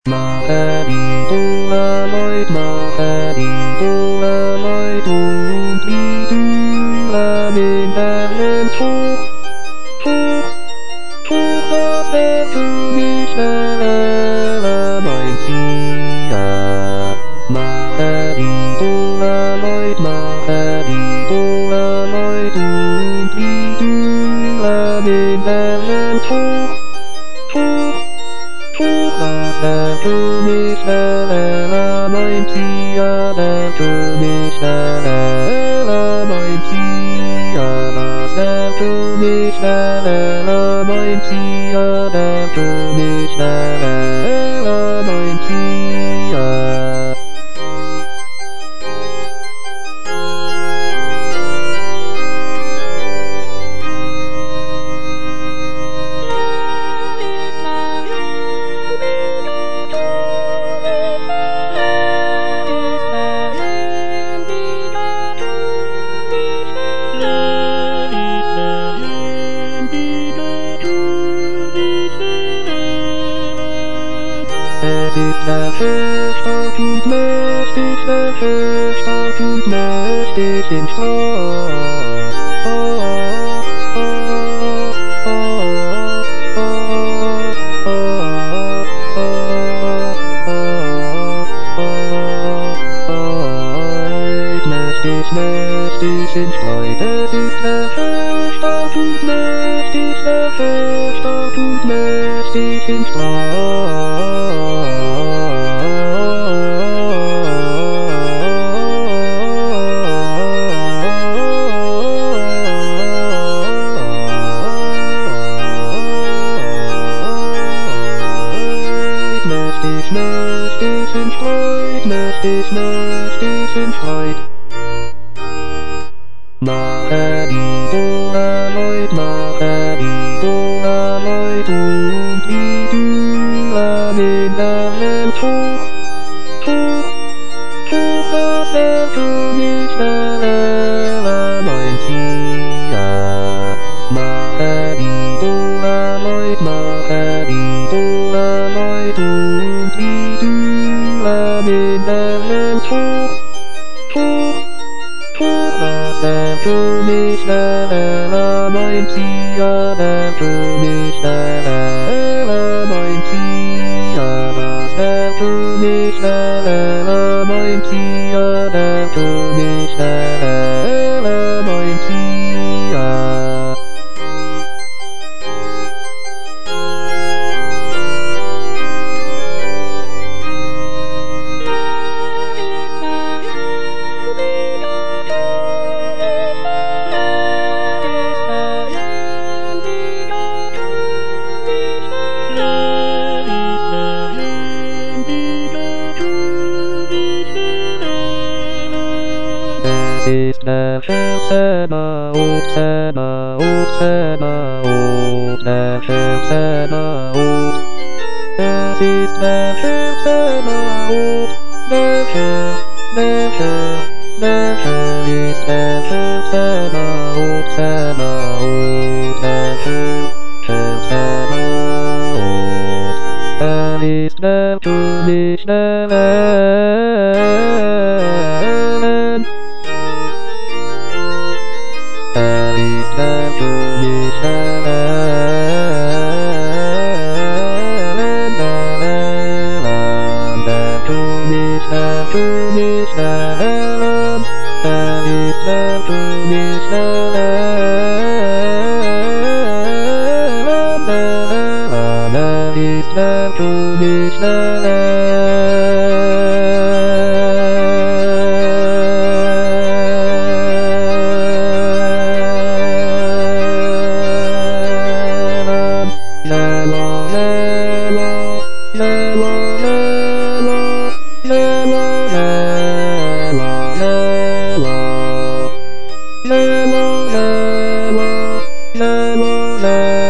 Mahadidulaloid, Mahadidulaloid, Dudidulamin Ellen Tuch, das der du mich Ella mein Sia. Mahadidulaloid, Mahadidulaloid, Dudidulamin Ellen Tuch, das der du mich Ella mein Sia, der du mich Ella mein Sia, das der du mich Ella mein Sia, der du mich Ella mein Sia. Es ist der Herr stark und mächtig, der Herr stark und mächtig im Streit. Mächtig, mächtig im Streit. Es ist der Herr stark und mächtig, der Herr stark und mächtig im Mächtig, mächtig im Streit, mächtig, mächtig im Streit. Mahadidulaloid, Mahadidulaloid, Dudidulamin Ellen Tuch, das der du mich Ella mein Sia. Mahadidulaloid, Mahadidulaloid, Dudidulamin Ellen Tuch, das der du mich Ella mein Sia, der du mich Ella mein Sia, das der du mich Ella mein Sia, der du mich Ella mein Sia. Es ist der Herr Zebaoth, Zebaoth, Zebaoth, der Herr Zebaoth. Es ist der Herr Zebaoth, der Herr, der Herr, der Herr ist der Herr Zebaoth, Zebaoth, der Herr, Herr Zebaoth. Ist der König der Wellen. Ist der König der Wellen, der König der Wellen, ist der König der Wellen, ist der König der Lemon,